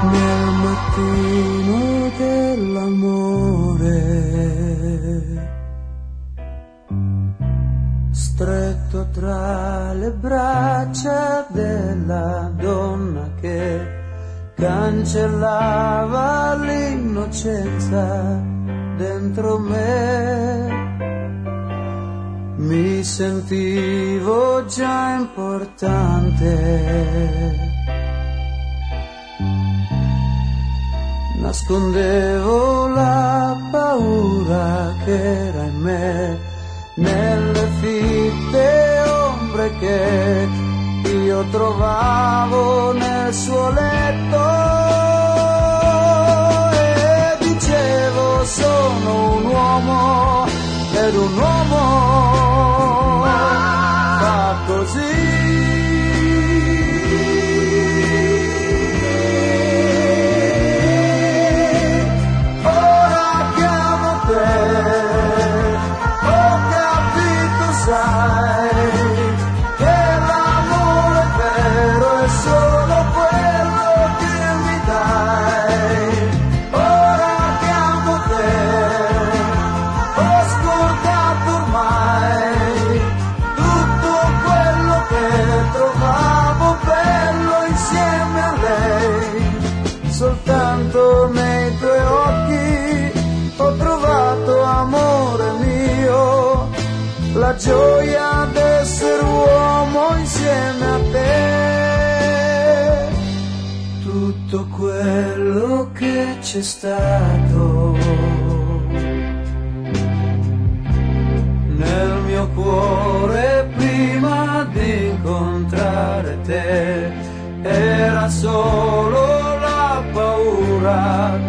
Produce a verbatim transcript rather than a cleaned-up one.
Nel mattino dell'amore, stretto tra le braccia della donna che cancellava l'innocenza dentro me, mi sentivo già importante. Nascondevo la paura che era in me, nelle fitte ombre che io trovavo nel suo letto, e dicevo sono un uomo ed un uomo fa così. Soltanto nei tuoi occhi ho trovato, amore mio, la gioia d'essere uomo insieme a te. Tutto quello che c'è stato nel mio cuore prima di incontrare te era solo la paura